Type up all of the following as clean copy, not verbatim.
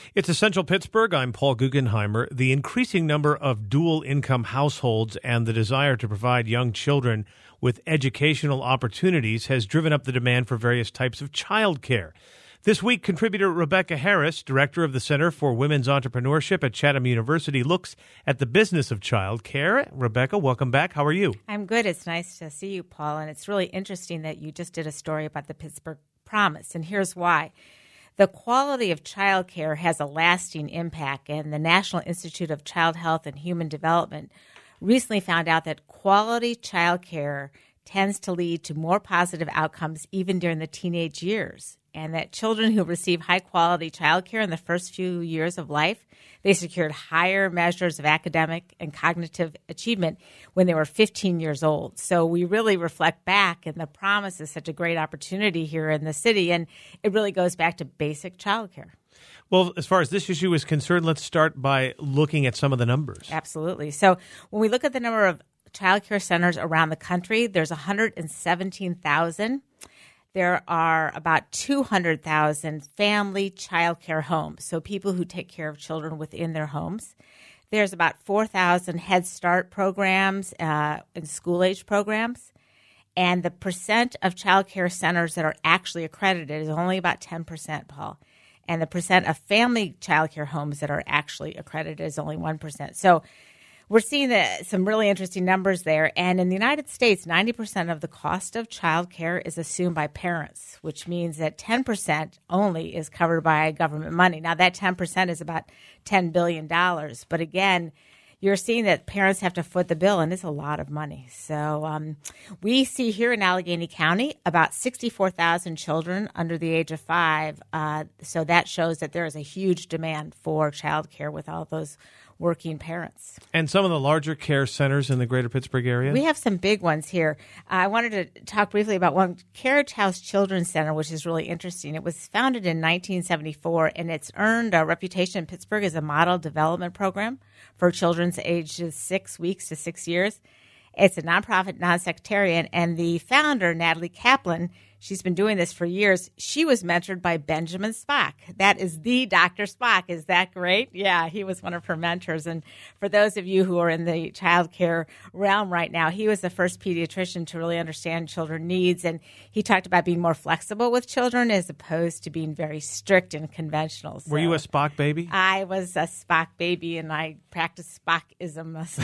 It's Essential Pittsburgh. I'm Paul Guggenheimer. The increasing number of dual-income households and the desire to provide young children with educational opportunities has driven up the demand for various types of childcare. This week, contributor Rebecca Harris, director of the Center for Women's Entrepreneurship at Chatham University, looks at the business of childcare. Rebecca, welcome back. How are you? I'm good. It's nice to see you, Paul. And it's really interesting that you just did a story about the Pittsburgh Promise. And here's why. The quality of childcare has a lasting impact, and the National Institute of Child Health and Human Development recently found out that quality childcare tends to lead to more positive outcomes even during the teenage years, and that children who receive high-quality childcare in the first few years of life, they secured higher measures of academic and cognitive achievement when they were 15 years old. So we really reflect back, and the Promise is such a great opportunity here in the city, and it really goes back to basic childcare. Well, as far as this issue is concerned, let's start by looking at some of the numbers. Absolutely. So when we look at the number of child care centers around the country, there's 117,000. There are about 200,000 family child care homes, so people who take care of children within their homes. There's about 4,000 Head Start programs and school-age programs. And the percent of child care centers that are actually accredited is only about 10%, Paul. And the percent of family child care homes that are actually accredited is only 1%. So we're seeing some really interesting numbers there. And in the United States, 90% of the cost of child care is assumed by parents, which means that 10% only is covered by government money. Now, that 10% is about $10 billion. But again, you're seeing that parents have to foot the bill, and it's a lot of money. So we see here in Allegheny County about 64,000 children under the age of 5. So that shows that there is a huge demand for child care with all those working parents. And some of the larger care centers in the greater Pittsburgh area? We have some big ones here. I wanted to talk briefly about one, Carriage House Children's Center, which is really interesting. It was founded in 1974, and it's earned a reputation in Pittsburgh as a model development program for children's ages 6 weeks to 6 years. It's a nonprofit, non-sectarian, and the founder, Natalie Kaplan, she's been doing this for years. She was mentored by Benjamin Spock. That is the Dr. Spock. Is that great? Yeah, he was one of her mentors. And for those of you who are in the child care realm right now, he was the first pediatrician to really understand children's needs. And he talked about being more flexible with children as opposed to being very strict and conventional. So were you a Spock baby? I was a Spock baby, and I practiced Spockisms.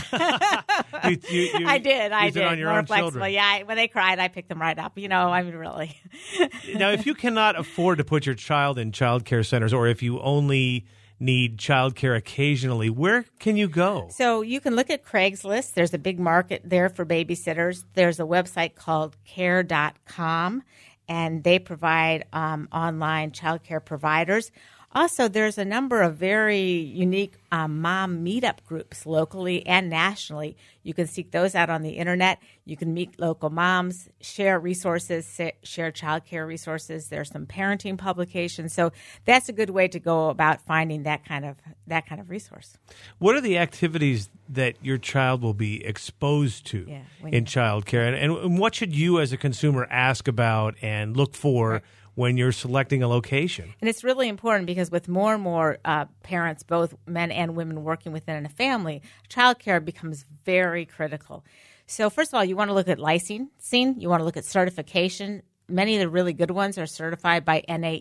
I did. On your more own flexible. children. Yeah, when they cried, I picked them right up. I mean, really. Now, if you cannot afford to put your child in child care centers, or if you only need child care occasionally, where can you go? So you can look at Craigslist. There's a big market there for babysitters. There's a website called care.com, and they provide online child care providers. Also, there's a number of very unique mom meetup groups locally and nationally. You can seek those out on the internet. You can meet local moms, share resources, share childcare resources. There's some parenting publications. So that's a good way to go about finding that kind of resource. What are the activities that your child will be exposed to in childcare? And what should you as a consumer ask about and look for when you're selecting a location? And it's really important because with more and more parents, both men and women, working within a family, childcare becomes very critical. So first of all, you want to look at licensing. You want to look at certification. Many of the really good ones are certified by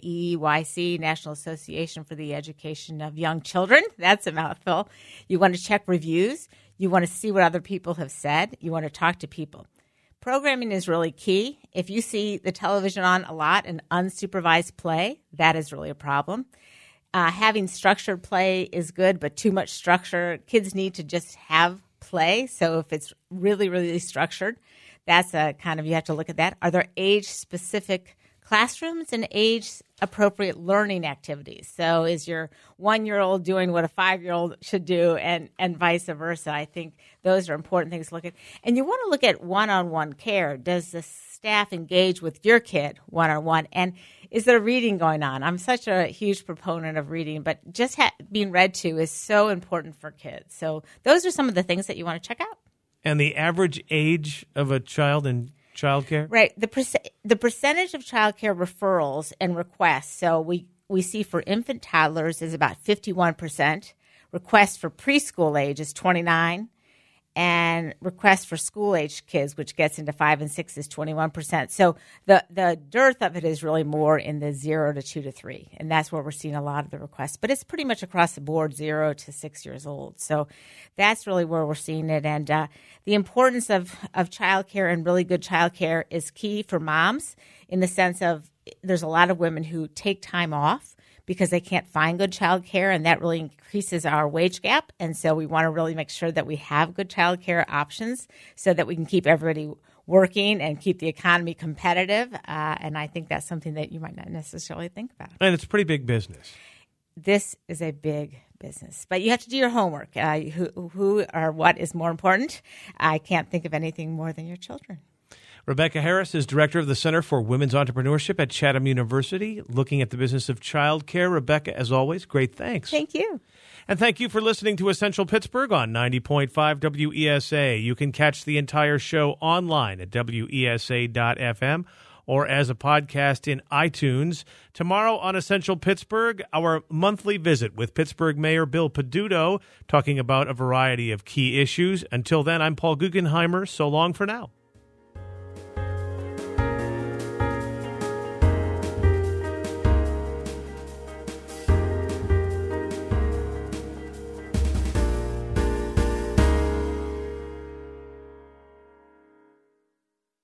NAEYC, National Association for the Education of Young Children. That's a mouthful. You want to check reviews. You want to see what other people have said. You want to talk to people. Programming is really key. If you see the television on a lot and unsupervised play, that is really a problem. Having structured play is good, but too much structure, kids need to just have play. So if it's really, really structured, that's a kind of, you have to look at that. Are there age-specific classrooms and age-appropriate learning activities? So is your 1-year-old doing what a 5-year-old should do, and vice versa? I think those are important things to look at. And you want to look at one-on-one care. Does the staff engage with your kid one-on-one? And is there reading going on? I'm such a huge proponent of reading, but just being read to is so important for kids. So those are some of the things that you want to check out. And the average age of a child in childcare? Right. The percentage of childcare referrals and requests. So we we see for infant toddlers is about 51%. Request for preschool age is 29%. And request for school-age kids, which gets into 5 and 6, is 21%. So the dearth of it is really more in the 0 to 2 to 3, and that's where we're seeing a lot of the requests. But it's pretty much across the board, 0 to 6 years old. So that's really where we're seeing it. And the importance of childcare and really good childcare is key for moms in the sense of there's a lot of women who take time off because they can't find good child care, and that really increases our wage gap. And so we want to really make sure that we have good child care options so that we can keep everybody working and keep the economy competitive. And I think that's something that you might not necessarily think about. And it's a pretty big business. This is a big business, but you have to do your homework. Who or what is more important? I can't think of anything more than your children. Rebecca Harris is director of the Center for Women's Entrepreneurship at Chatham University, looking at the business of childcare. Rebecca, as always, great thanks. Thank you. And thank you for listening to Essential Pittsburgh on 90.5 WESA. You can catch the entire show online at WESA.FM or as a podcast in iTunes. Tomorrow on Essential Pittsburgh, our monthly visit with Pittsburgh Mayor Bill Peduto, talking about a variety of key issues. Until then, I'm Paul Guggenheimer. So long for now.